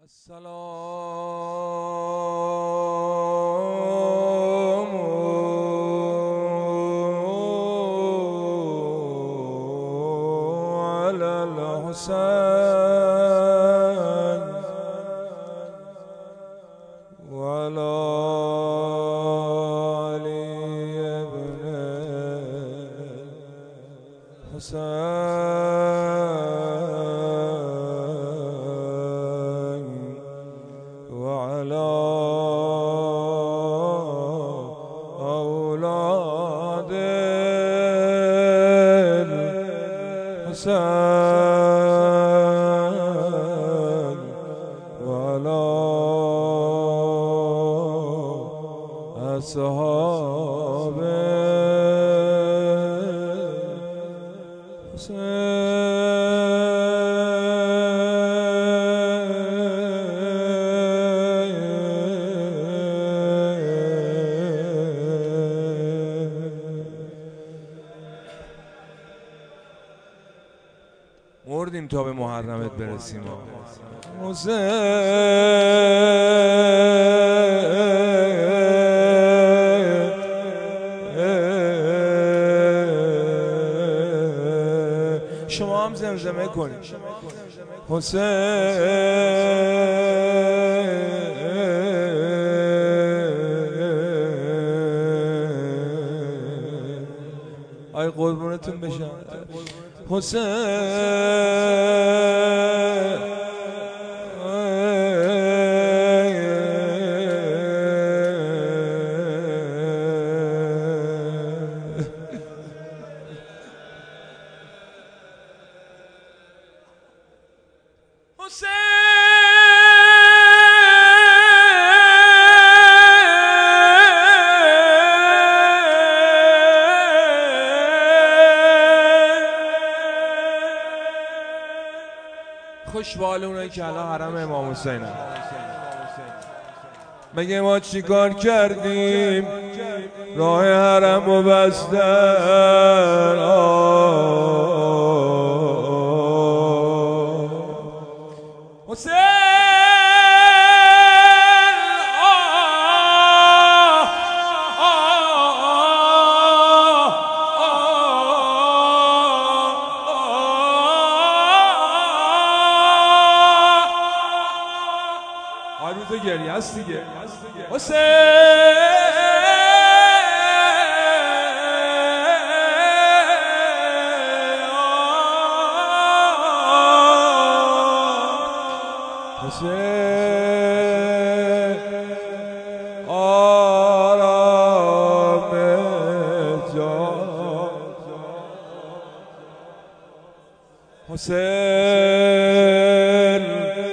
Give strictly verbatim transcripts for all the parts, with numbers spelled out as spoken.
السلام على الحسين وعلى علي بن الحسين وعلى أولاد الحسين وعلى أصحاب مردیم تا به محرمت برسیم. شما هم زمزمه کنید. آی قربونتون بشم. حسین خوشبال اونایی که الان حرم امام حسین هم بگه ما چی کار کردیم راه حرم و بستن. حسین روز گریه است دیگه. حسین حسین آرام جان حسین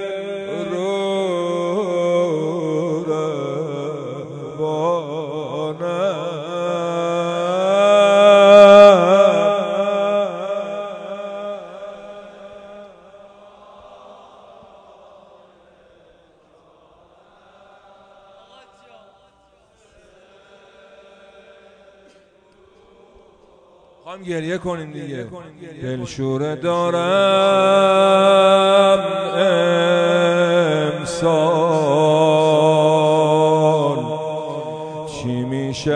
خواهم گریه کنیم دیگه. دلشوره دارم امسال چی میشه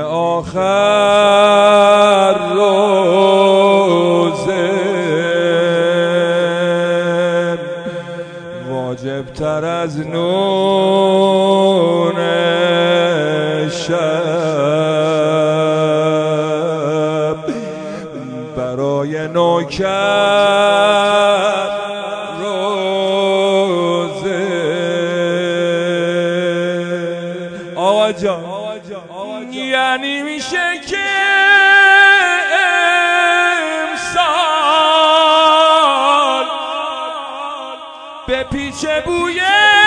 آخر روزه واجب تر از نون شب برای نوکر روزه. آقا جان یعنی میشه که امسال به پیچ بوی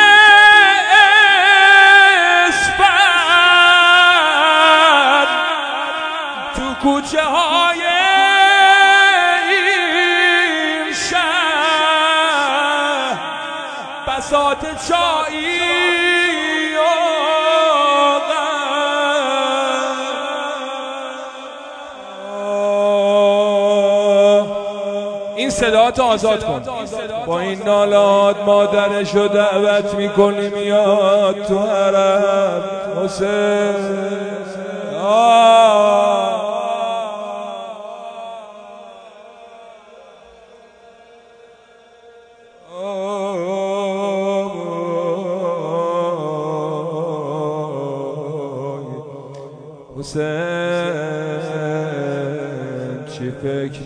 اسفند تو کوچه های این شهر بساط چایی این صداات آزاد کن. با این نالات مادرشو دعوت میکنی میاد تو حرم. حسین آه حسین چی فکر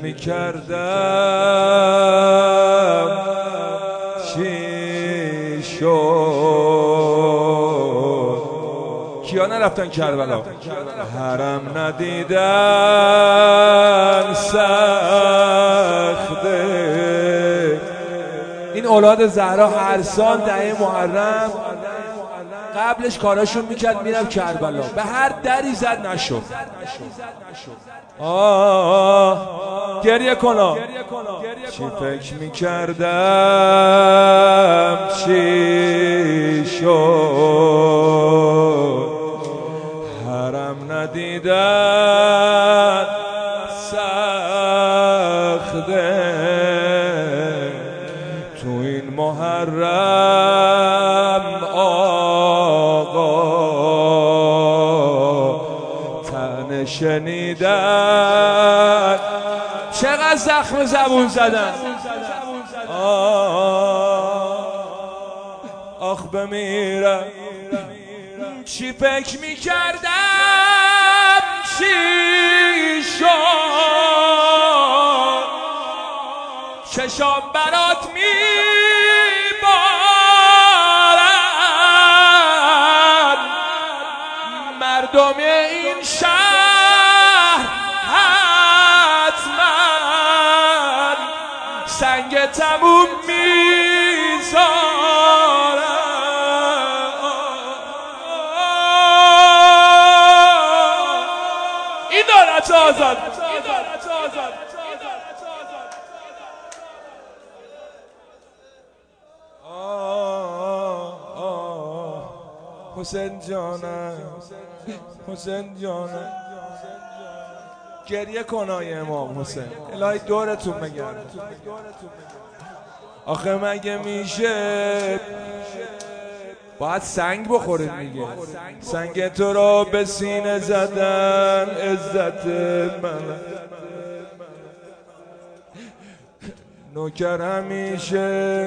میکردم چی شد. کیا نرفتن کربلا؟ حرم ندیدن سخته. این اولاد زهرا هر سال دهه محرم قبلش کاراشون میکرد میرم کربلا، به هر دری زد نشد. آه گریه کنا چی فکر میکردم چی شد. حرم ندیدن سخته تو این محرم. شنیدن چقدر زخم زبون زدن. آخ بمیرم چی فکر میکردم چی شد. چشام برات میبارم مردم این شهر سنگ تموم میذارم. این دارت آزاد حسین جانم حسین جانم گریه کنای امام حسین الهی دورتون بگرد. آخه مگه میشه باید سنگ بخورید میگه. سنگ تو را به سینه زدن عزت من. نوکر همیشه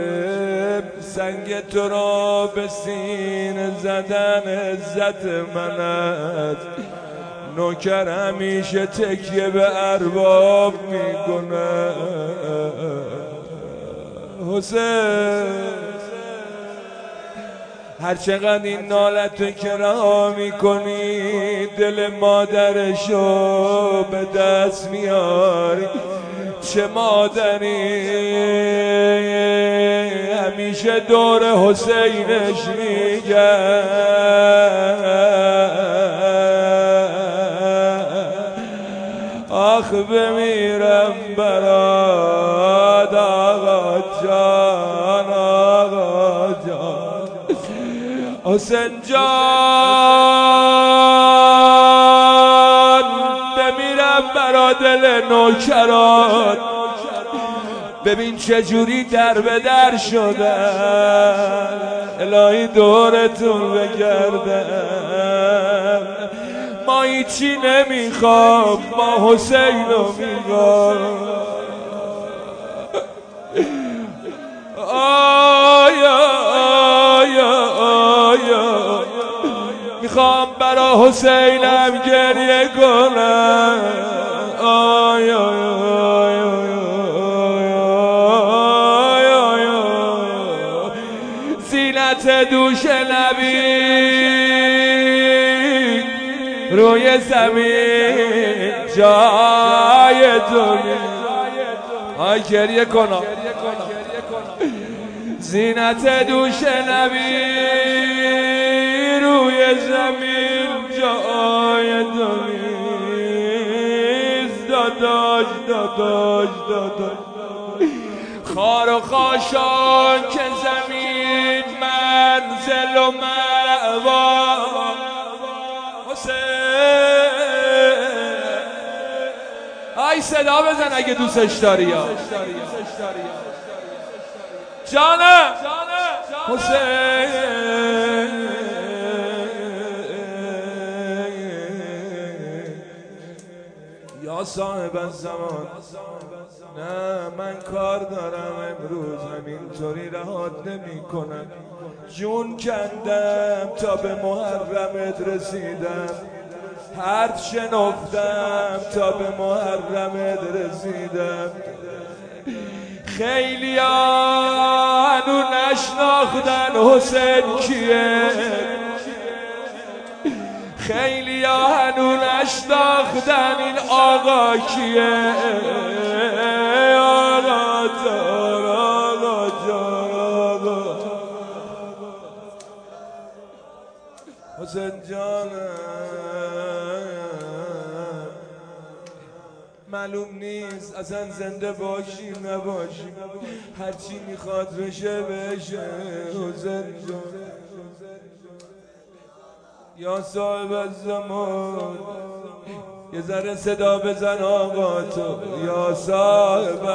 سنگ تو را به سینه زدن عزت من است. نوکر همیشه تکیه به ارباب میکنه. حسین هر چقدر این نالتو که رها میکنی دل مادرشو به دست میاری. چه مادری همیشه دور حسینش میگه آخ بمیرم برات آقا جان آقا جان. حسین جان بمیرم برا دل نوکرات. ببین چجوری در به در شدن الهی دورتون بگردم. ما هیچی نمیخوام ما حسین رو میخوام. آیا آیا آیا میخوام برا حسینم گریه کنم. آیا آیا آیا زینت دوش نبی روی زمین جای تو. آی گریه کنم زینت دوش نبی روی زمین جای تو. داداش داداش داداش خار و خاشان که زمین منزل و مأوا. آی صدا بزن اگه دوستش داری. یا جانم حسین یا صاحب الزمان، نه من کار دارم امروز همینطوری رهات نمی کنم. جون کندم تا به محرمت رسیدم، هرد شنفتم تا به محرمت رسیدم. خیلی هنو نشناختن حسین کیه، خیلی هنو نشناختن این آقا کیه. آقا جان آقا جان آقا حسین جانم، معلوم نیست اصلا زنده باشیم نباشیم، هرچی میخواد بشه بشه. حسین جان یا صاحب الزمان، یه ذره صدا بزن آقا تو. یا صاحب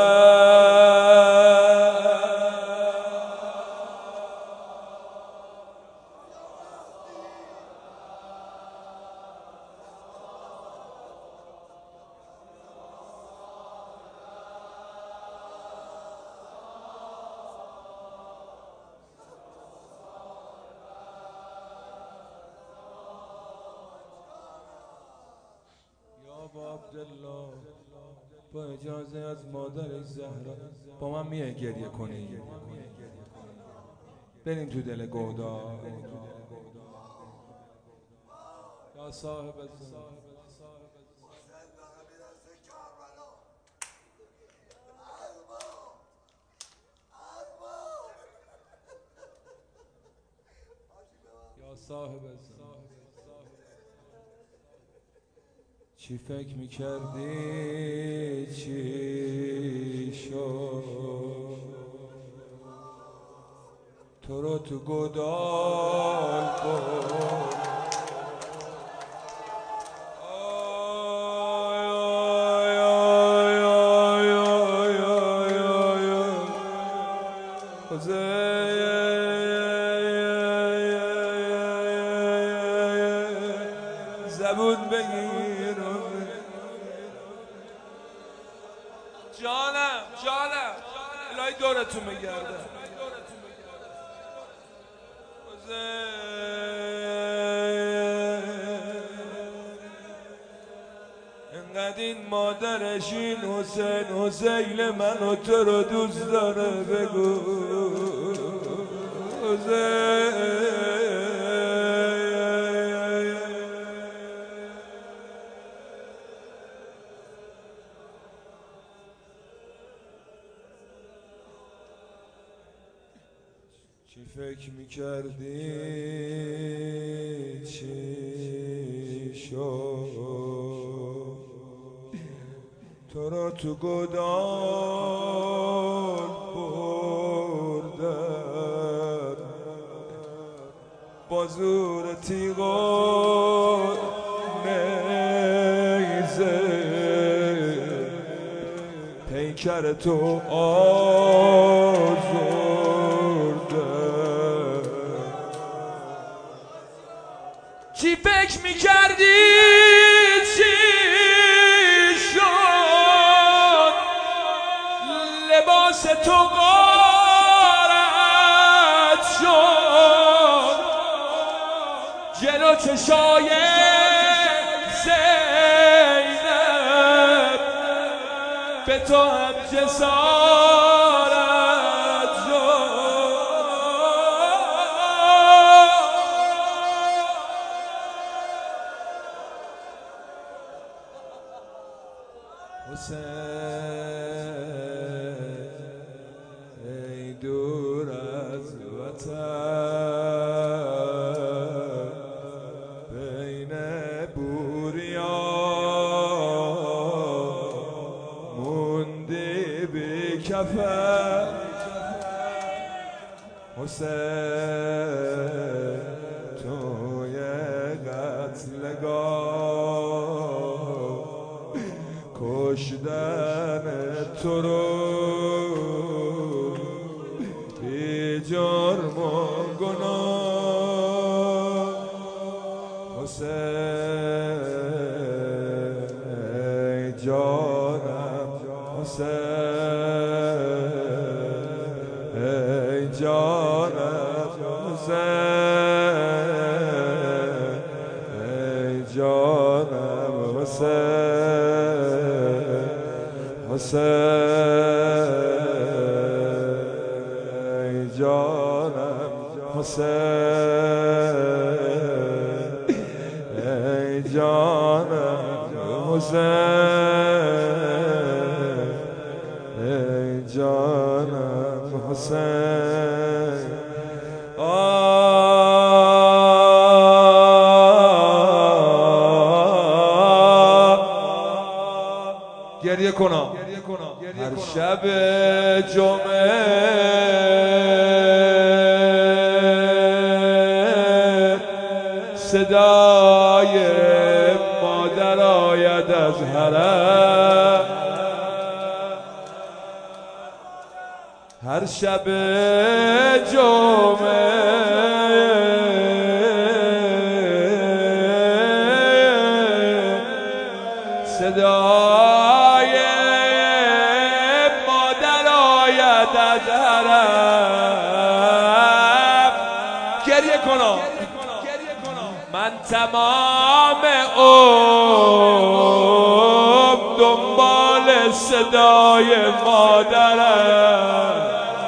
با عبدالله، با اجازه از مادر زهرا با من میه گریه کنی، بریم تو دل گودا. یا صاحب الزمان، یا صاحب الزمان، چی فکر میکردی چی شد؟ تو رو تو گودال برد. زبون بگیر جانم جانم، الهی دورتون بگرده. انقدر این مادرش این حسین حسین منو تو رو دوست داره، بگو حسین. چی فکر میکردی چی شد؟ تو را تو گودال بردن با زور تیغ و نیزه، پیکر تو آزرده. چی فکر میکردی چی شد؟ لباس تو غارت شد، جلو چشای زینب به تو هم جسارت شد. حسین ای دور از وطن، بین بوریا موندی بی کفن. حسین توی قتلگاه کشتن تو رو جانم حسین ای جانم حسین حسین ای جانم حسین ای جانم حسین ای جانم حسین گریه کنم هر شب جمعه صدای مادر آید از حرم هر شب جمعه صدای مادر آید از حرم گریه کنم من تمام عمر دنبال صدای مادرم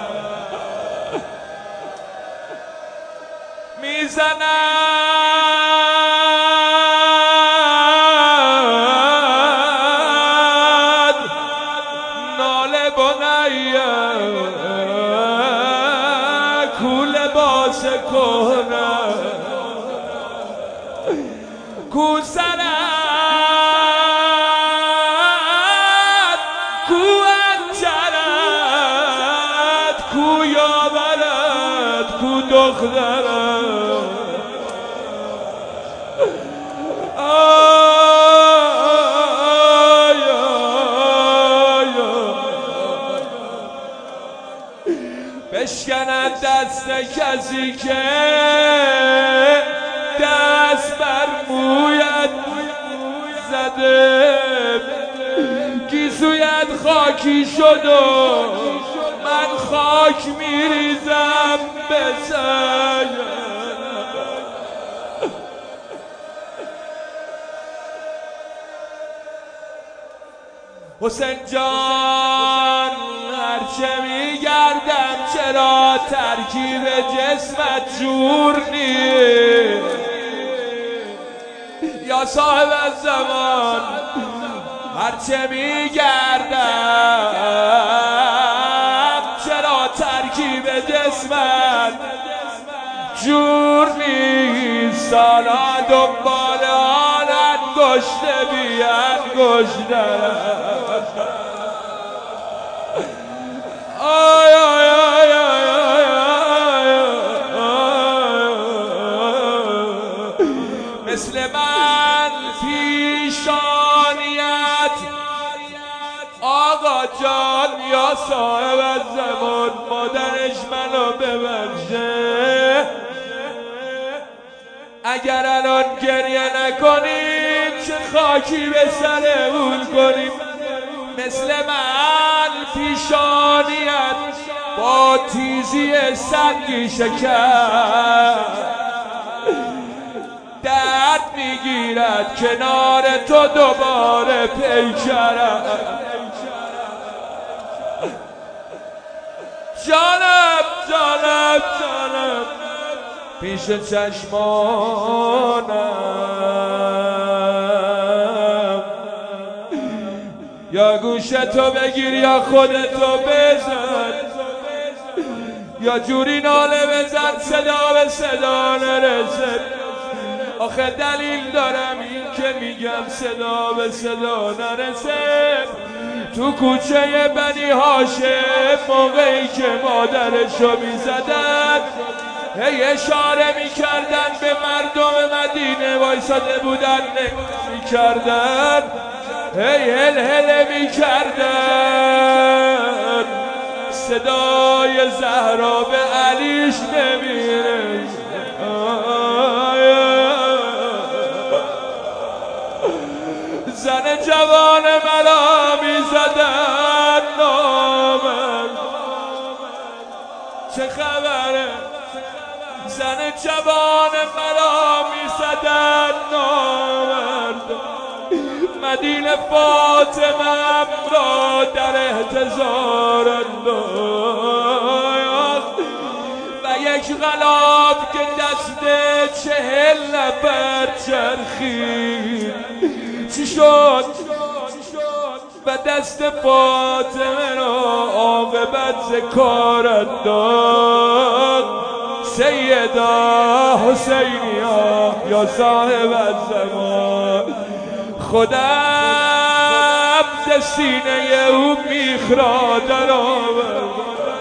میزند ناله بنیه کو لباس کهنه کو سرت کو انجرت کو یاورت کو دخترت آی آی بشکند دست کسی که دست بر مویت زده گیسویت خاکی شد و من خاک میریزم به سر حسین جان هرچه میگردم چرا ترکیب جسمت جور نیست یا صاحب الزمان هرچه میگردم چرا ترکیب جسمت جور نیست سالا دنبال آن انگشت بی انگشترم آی آی آی آی مثل من پیشانیت آقا جان یا صاحب الزمان مادرش منو ببخشه اگر الان گریه نکنیم چه خاکی به سرمون کنیم مثل من پیشانیت با تیزی سنگی شکر درد میگیرد کنار تو دوباره پیکرم جانم جانم جانم پیش چشمانم یا گوشتو بگیر یا خودتو بزن یا جوری ناله بزن صدا به صدا نرسه آخه دلیل دارم این که میگم صدا به صدا نرسه تو کوچه بنی هاشم موقعی که مادرشو میزدن هی اشاره میکردن به مردم مدینه وایساده بودن نگاه میکردن هی هل هل میکردن صدای زهرا به علیش نمیره زن جوان مرا میزدن نامم چه خبره زن جوان مرا میزدن نامرد، مدینه فاطمه را در احتضار انداخت و یک غلاف که دست چهل نفر چرخید چی شد و دست فاطمه را عاقبت ز کار انداخت. سیدا حسینیا یا صاحب الزمان، خودم ز سینه او میخ را در آورد.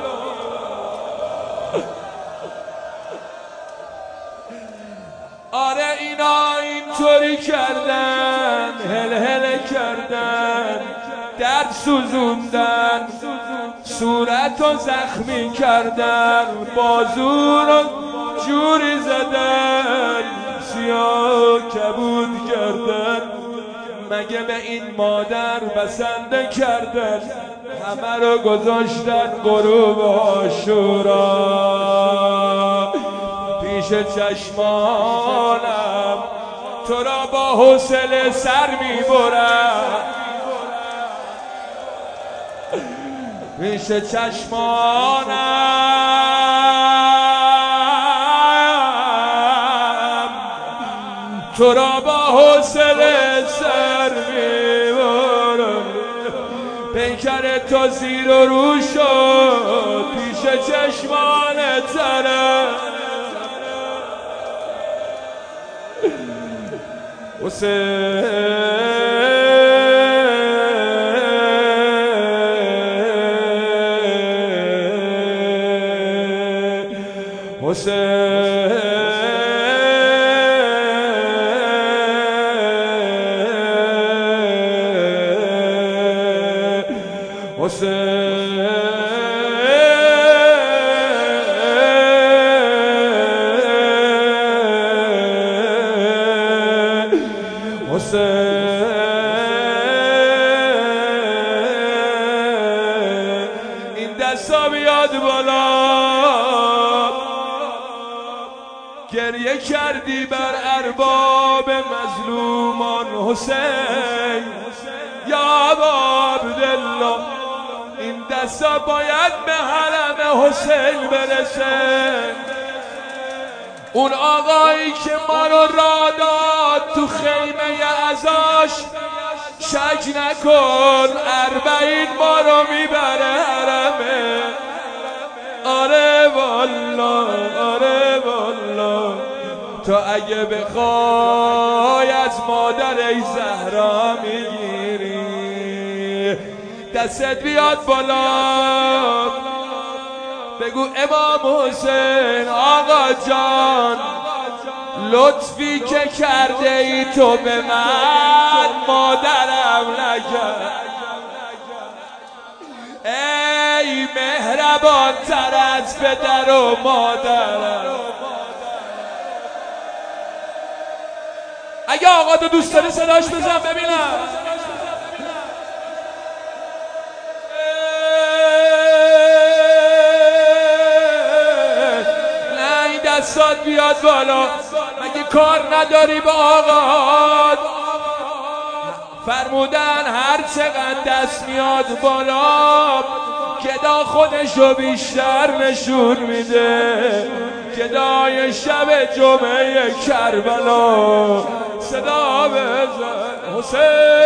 آره اینا اینطوری کردن، هل هل کردن، درد سوزوندن، صورت رو زخمی کردن، بازو رو جوری زدن، سیاه کبود کردن. مگه به این مادر بسنده کردن؟ همه رو گذاشتن غروب عاشورا. پیش چشمانم تو را با حوصله سر میبرم، پیش چشمانم تو را با حوصله سر میبرم. پیکر تو زیر و رو شد پیش چشمان تره. حسین حسین حسین این دستا بیاد بالا. گریه کردی بر ارباب مظلومان حسین یا ابا عبدالله. این دستا باید به حرم حسین برسه. اون آقایی که ما رو راه داد تو خیمه ازاش، شک نکن اربعین ما رو میبره حرمه. آره والا آره والا، تو اگه بخوای از مادر ای زهرا میگیری، دستت بیاد بالا بگو امام حسین آقا جان لطفی که کرده ای تو به من مادرم نکرد. ای مهربان تر از پدر و مادرم. اگه آقا تو دوست داری صداش بزن ببینم. نه این دستات بیاد بالا. مگه کار نداری با آقا؟ فرمودن هر چقدر دست میاد بالا گدا خودشو بیشتر نشون میده. گدای شب جمعه کربلا صدا بزن حسین.